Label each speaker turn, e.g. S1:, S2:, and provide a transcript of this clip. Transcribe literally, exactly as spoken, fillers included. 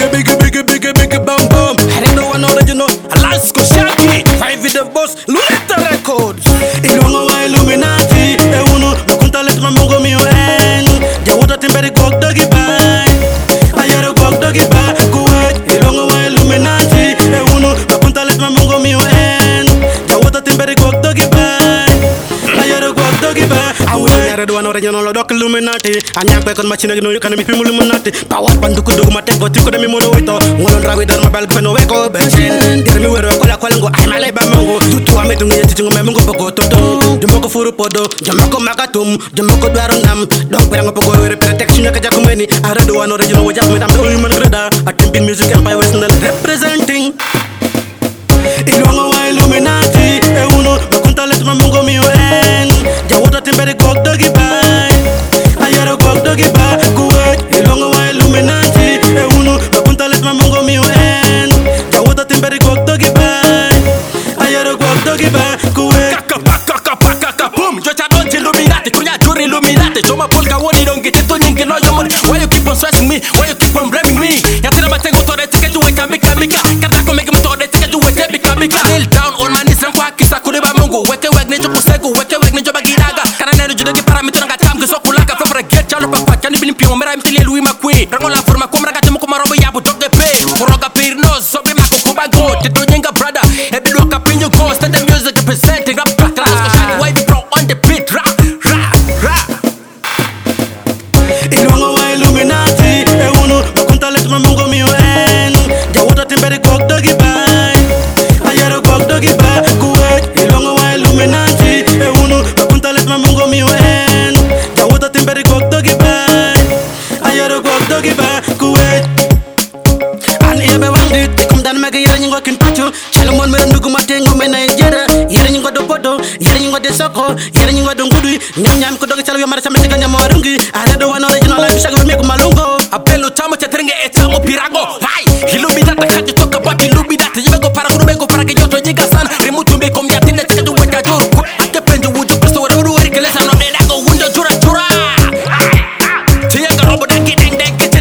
S1: bigger, bigger, bigger, bigger, bigger, bam bam. I don't know one original, Alaska Shaggy. Five with the boss, Luneta Records. Ilongo wa Illuminati. E uno, makunta let mamungo mi uen. Ya wuta timberi gok dogi bye. Ayero gok dogi bye. Kuwait, ilongo wa Illuminati. E uno, makunta let mamungo mi uen. Ya wuta timberi gok dogi bye. Ayero gok dogi bye. I don't know original doc Illuminati. Anyang pe kon machine no you can be pimu Illuminati. Power pandu ko dogu mate ko tiko de mi mono wito. Ngolon rawi dar ma bal ko no we ko bensin. Dir mi wero ko la ko ngo ay male ba mango. Tutu ame tungi yeti tungo me mungo poko toto. Jumbo ko furu podo, jumbo ko makatum, jumbo ko dwaru nam. Dog pe ngo poko we protection ka jakumeni. I don't know original we just me am the human grada. Attempting music empire western representing. Ilongo wa Illuminati. E uno makunta let mamungo mi wen. Ja wota timberi gok dogi bye. Ayero gok dogi bye. Kuwait ilongo wa Illuminati. E uno makunta let mamungo mi wen. Ja wota timberi gok dogi bye. Ayero gok dogi bye. Kuwait
S2: Kaka paka kaka kaka boom. Jocha don't Illuminati. Kunya juri Illuminati. Choma polka woni don't get it to nyingi no yomon. Why you keep on stressing me? Why you keep on blaming me? Yatina matengo to de ticket to wait and mika mika. Kata ko make me to de ticket to wait and mika mika. Kneel down on my knees and kwa kisa kuriba mungu. Weke wek ni chuku segu. Weke wek ni joba giraga. Kana nenu judogi paramito nga tam geso kulaka. Fefra get chalo pakwa. Chani bilimpio umera imtili Louis McQueen. Rango la forma kumra gati muko marobo yabu dog de pay. Muroga pir no sobe mako kuba go. Tito nyenga brother. Ebi loka pinyo go. Stand the music representing rap back. Alasko Shaggy why be pro on the beat. Rap rap rap.
S1: Ilongo wa Illuminati. E uno makunta let mamungo mi wen. Ja wota timberi gok dogi bye. Ayero gok dogi bye. Kuwait ilongo wa Illuminati. E uno makunta let mamungo mi wen. Ja wota timberi gok dogi bye. Ayero gok dogi bye. Kuwait an ebe wandi tikum dan mega yere nyingo kin pachu. Chelo mon mere ndugu matengo me Nigeria. Yere nyingo do podo, yere nyingo de soko, yere nyingo do ngudui. Nyam nyam ko dogi chelo yo mara samete kanya marungi. I don't want original life shago me ko malungo.
S2: Apelo chamo chatrenge etamo pirago. Hai, Illuminati kaje talk about Illuminati. You go para guru go para que yo to nyiga san. Remutu me kom yatine teke do weta joro. Ate pende wujo presto wero wero kelesa no de dago wundo jura jura. Tiya ga robo dang dang dang